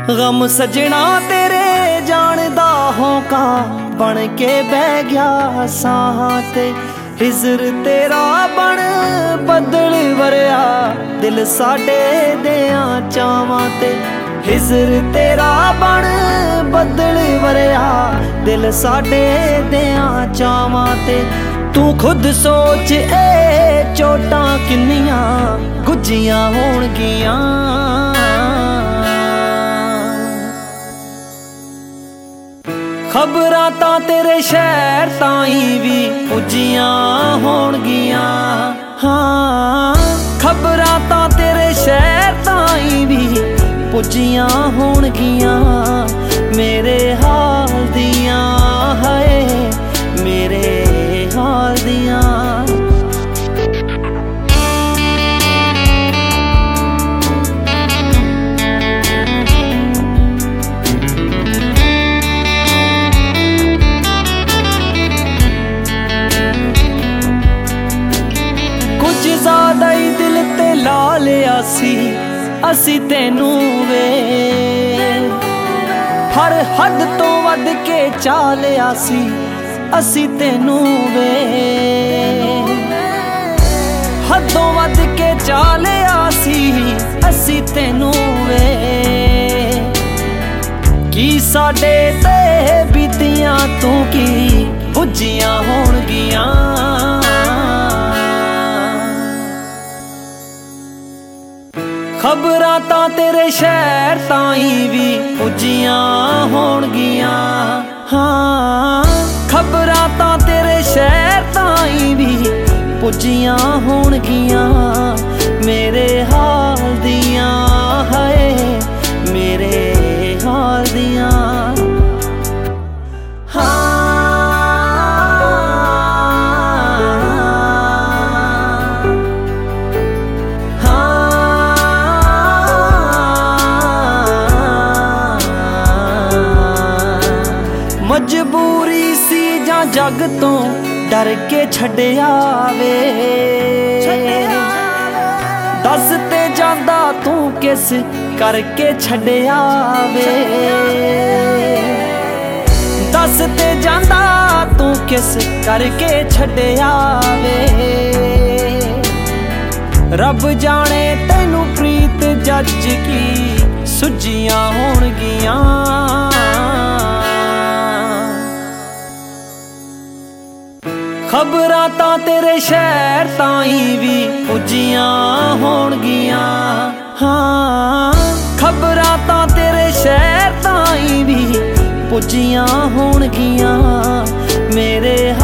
गम सजना तेरे जानदा होका बन के बह गया साहां ते। हिजर तेरा बन बदल वरिया दिल साडे देयां चावां ते। हिजर तेरा बन बदल वरिया दिल साडे देयां चावां ते। तू खुद सोच ए चोटां किन्नियां गुज्जियां होणगियां। खबरां तां तेरे शहर ताईं भी पुज्जियां होणगियां। हाँ खबरां तां तेरे शहर ताईं भी पुज्जियां होणगियां। मेरे हाल दियां हाय मेरे हाल दियां। कुछ ज़्यादा ही दिल ते ला लिया सी असी तेनू वे। हर हद तो वध के चा लिया सी असी तेनू वे। हदों वध के चा लिया सी असी तेनू वे। की साडे ते बीतियां तू की पुज्जियां होणगियां। खबरां तां तेरे शहर ताईं भी पुज्जियां होणगियां। हाँ खबरां तां तेरे शहर ताईं भी पुज्जियां होणगियां। मेरे हाल दियां हाय मेरे हाल दियां। मजबूरी सी जां जग तो डर के छड्डिया वे। दस ते जांदा तू किस करके छड्डिया वे। दस ते जांदा तू किस करके छड्डिया वे। रब जाने तैनू प्रीत जज की सुझियां होणगियां। खबरां तां तेरे शहर ताईं भी पुज्जियां होणगियां। हाँ खबरां तां तेरे शहर ताईं भी पुज्जियां होणगियां। मेरे